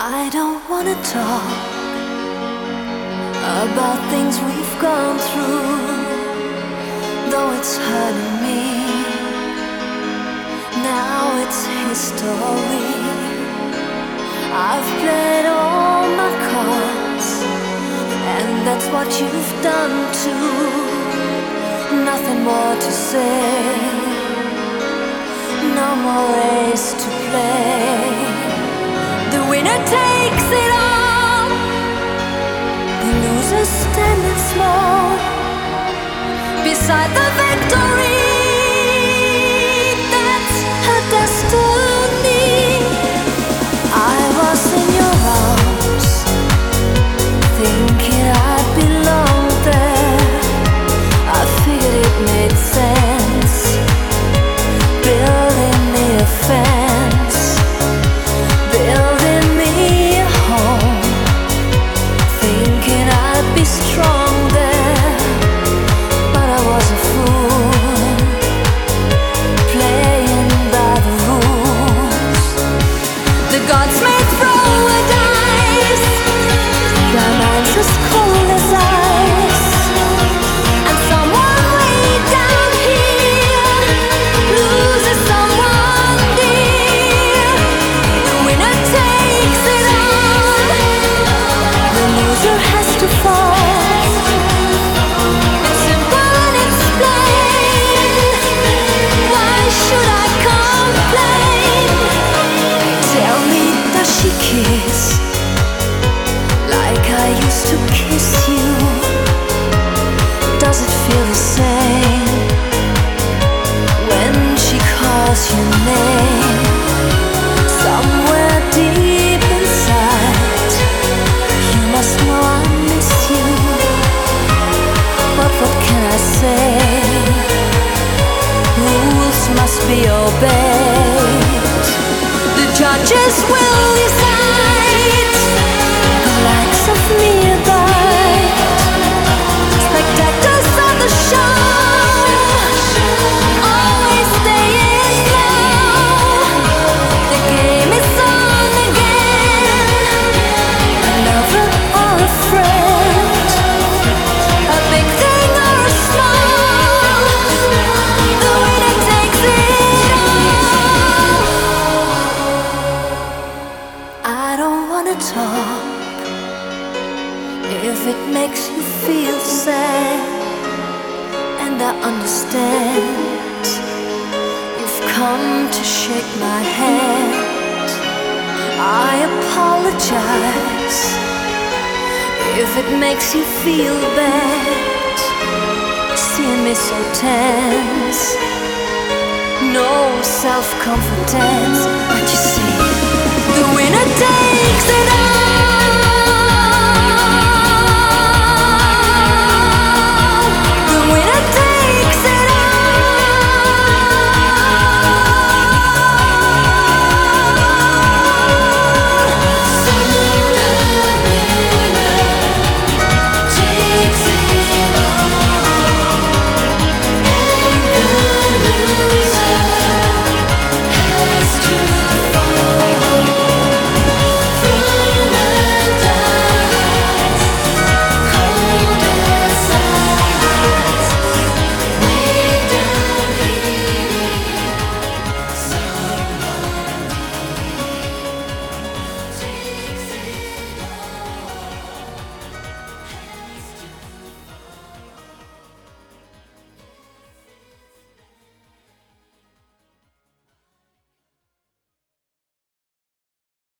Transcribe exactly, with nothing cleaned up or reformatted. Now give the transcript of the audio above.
I don't wanna talk about things we've gone through, though it's hurting me. Now it's history. I've played all my cards, and that's what you've done too. Nothing more to say, no more race to play. The winner takes it all, the loser standing small beside the victory. That's her destiny. I was in your arms, thinking I'd belong there. I figured it made sense, building me a fence, building me a home, thinking I'd be strong there. But I was a fool, playing by the rules. The gods may throw a dice, their minds as cold as ice, and someone way down here loses someone dear. The winner takes it all, the loser has to fall. It's simple and it's plain. Why should I complain? Tell me, does she kiss like I used to kiss you? Does it feel the same when she calls your name? Somewhere deep inside, you must know I miss you. But what can I say? Rules must be obeyed. The judges will decide, the likes of me abide. Spectators of the show always staying slow. The game is on again, a lover or a friend, a big thing or a small, the winner takes it all. I don't wanna talk if it makes you feel sad, and I understand. You've come to shake my hand. I apologize if it makes you feel bad, seeing me so tense, no self-confidence. But you see,